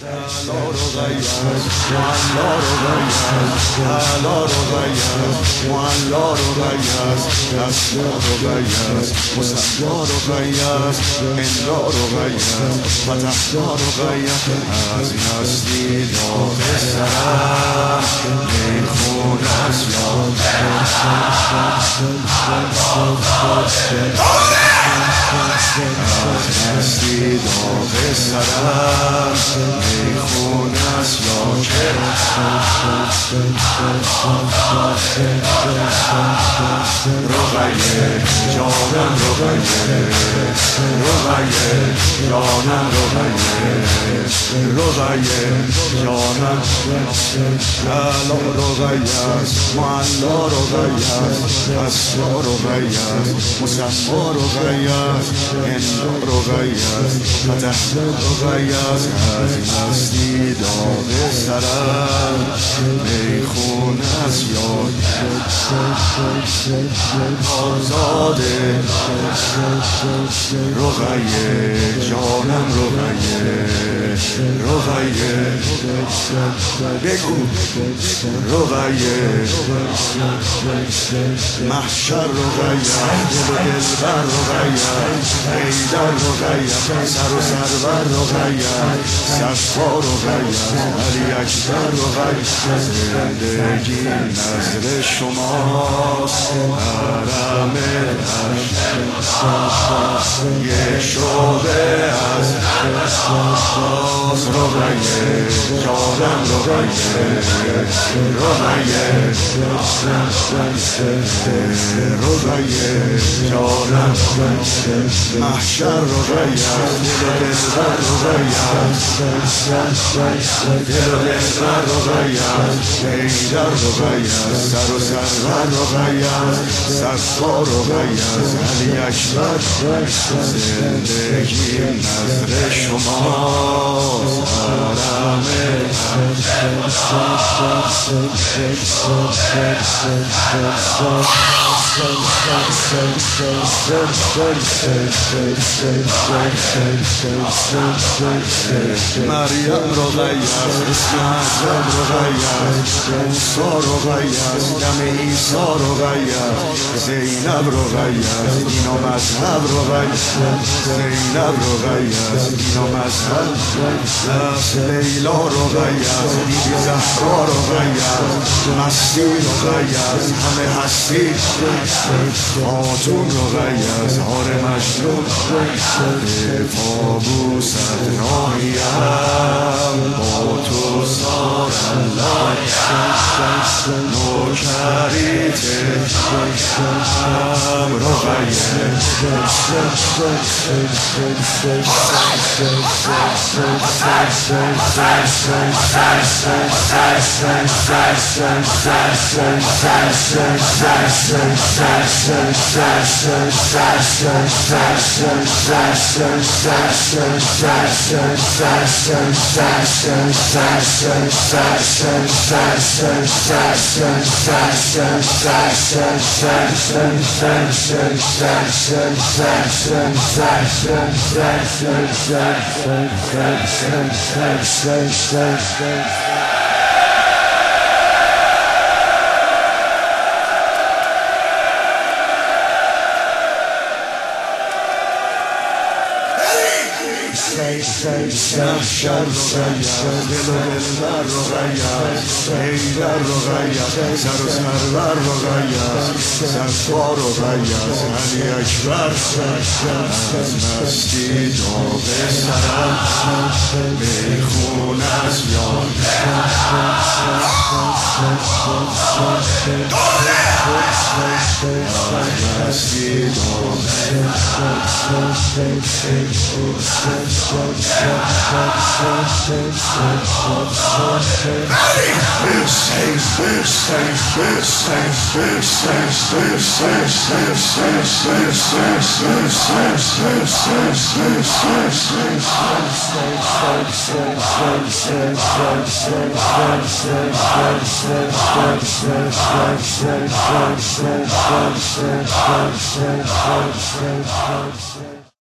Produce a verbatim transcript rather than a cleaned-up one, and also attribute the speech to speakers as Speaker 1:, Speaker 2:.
Speaker 1: Loro Gaias, Juan Loro Gaias, Loro Gaias, Juan Loro Gaias, las Loro Gaias, Musa Loro Gaias, en Loro Gaias, Patah Loro Gaias, az nastido besara, mejunas yom, az nastido besara, mejunas yom, Rogaye, Jordan Rogaye, Rogaye, Jordan Rogaye, Rogaye, Jordan, Loro Gaias, Juan Loro Gaias, As Loro Gaias, Musa Loro Gaias, En Loro Gaias, Patah Loro Gaias, Az nastido besara, mejunas yod, آزاده روغایه جانم روغایه روغایه بگو روغایه محشر روغایه دل و دلبر روغایه ایدر روغایه سر و سرور روغایه صفا روغایه علی اکبر روغایه زندگی نظر شماست حرم یه شعبه از روغایه جانم روغایه روغایه روغایه جانم محشر روغایه دل و دلبر روغایه دل و دلبر روغایه ایدر روغایه سر و سرور روغایه صفا روغایه علی اکبر زندگی نظر شماست حرم مریم روغایه اسم اعظم روغایه موسی روغایه دم عیسی روغایه زینب روغایه دین و مذهب روغایه زینب روغایه دین و مذهب لیلا روغایه بیبی زهرا روغایه مستی روغایه همه هستی خاتون روغایه زهار مجنون پابوست ناهیم با تو سارم نوکریت روغایه محشر روغایه دل و دلبر روغایه ایدر روغایه سر و سرور روغایه صفا روغایه علی اکبر از مستی داغ سرم میخون از یاد مستی داغ Thank you.